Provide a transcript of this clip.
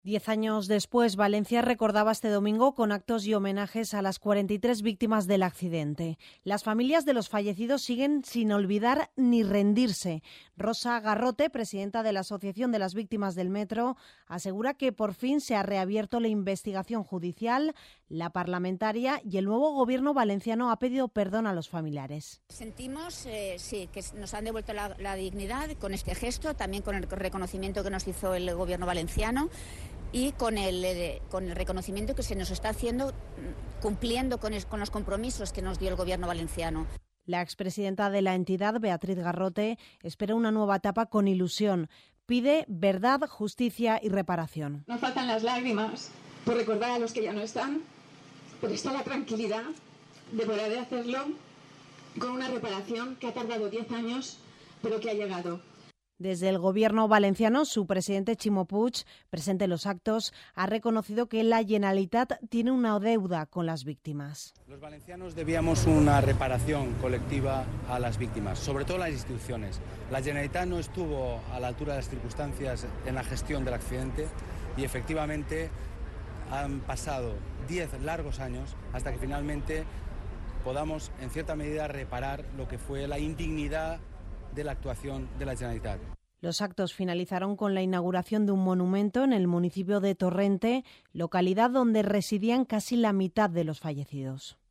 10 años después, Valencia recordaba este domingo con actos y homenajes a las 43 víctimas del accidente. Las familias de los fallecidos siguen sin olvidar ni rendirse. Rosa Garrote, presidenta de la Asociación de las Víctimas del Metro, asegura que por fin se ha reabierto la investigación judicial, la parlamentaria y el nuevo gobierno valenciano ha pedido perdón a los familiares. Sentimos, que nos han devuelto la dignidad con este gesto, también con el reconocimiento que nos hizo el gobierno valenciano y con el reconocimiento que se nos está haciendo cumpliendo con los compromisos que nos dio el gobierno valenciano. La expresidenta de la entidad, Beatriz Garrote, espera una nueva etapa con ilusión. Pide verdad, justicia y reparación. No faltan las lágrimas por recordar a los que ya no están, pero está la tranquilidad de poder hacerlo con una reparación que ha tardado 10 años, pero que ha llegado. Desde el gobierno valenciano, su presidente Ximo Puig, presente en los actos, ha reconocido que la Generalitat tiene una deuda con las víctimas. Los valencianos debíamos una reparación colectiva a las víctimas, sobre todo las instituciones. La Generalitat no estuvo a la altura de las circunstancias en la gestión del accidente y efectivamente han pasado 10 largos años hasta que finalmente podamos en cierta medida reparar lo que fue la indignidad de la actuación de la Generalitat. Los actos finalizaron con la inauguración de un monumento en el municipio de Torrente, localidad donde residían casi la mitad de los fallecidos.